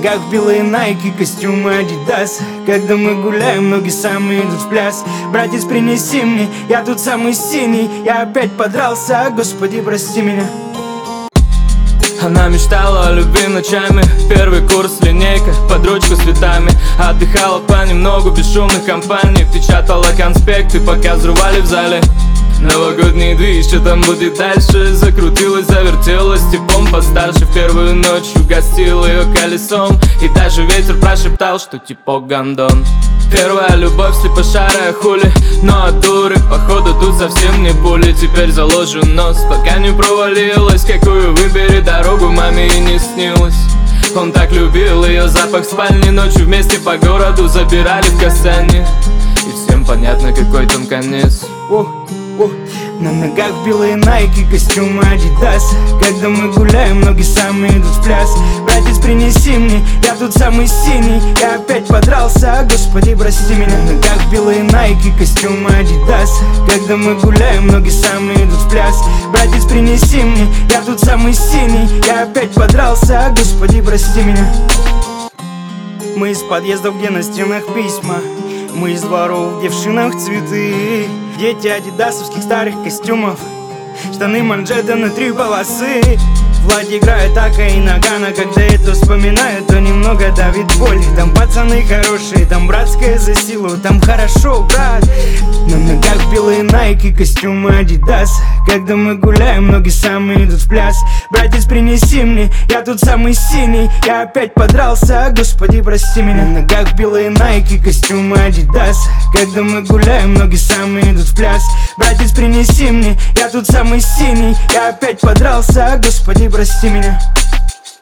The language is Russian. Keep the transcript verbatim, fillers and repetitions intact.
ногах белые найки, костюмы Адидас. Когда мы гуляем, ноги сами идут в пляс. Братец, принеси мне, я тут самый синий. Я опять подрался, Господи, прости меня. Она мечтала о любви ночами. Первый курс, линейка, под ручку с цветами. Отдыхала понемногу, без шумных компаний. Печатала конспекты, пока взрывали в зале. Новогодний движ, что там будет дальше? Закрутилась, завертелась, типом постарше. В первую ночь угостил ее колесом. И даже ветер прошептал, что типа гандон. Первая любовь, слепошарая хули. Но от дуры, походу, тут совсем не пули. Теперь заложу нос, пока не провалилась. Какую выбери дорогу, маме и не снилось. Он так любил ее запах в спальне. Ночью вместе по городу забирали в Касане. И всем понятно, какой там конец. О, о, на ногах белые найки, костюмы Адидас. Когда мы гуляем, ноги сами идут в пляс. Братец, принеси мне, я тут самый синий. Я опять подрался, Господи, прости меня. На ногах белые найки, костюмы Адидас. Когда мы гуляем, ноги сами идут в пляс. Братец, принеси мне, я тут самый синий. Я опять подрался, Господи, прости меня. Мы из подъездов, где на стенах письма. Мы из дворов, где в шинах цветы. Дети адидасовских старых костюмов. Штаны манжеты на три полосы. Влади играет Ака и Нагана. Когда это вспоминаю, то немного давит боль. Там пацаны хорошие, там братская за силу. Там хорошо, брат. На ногах белые найки, костюмы Адидас. Когда мы гуляем, ноги сами идут в пляс. Братец, принеси мне, я тут самый синий. Я опять подрался, Господи, прости меня. На ногах белые найки, костюмы Адидас. Когда мы гуляем, ноги сами идут в пляс. Братец, принеси мне, я тут самый синий. Я опять подрался, Господи, прости меня.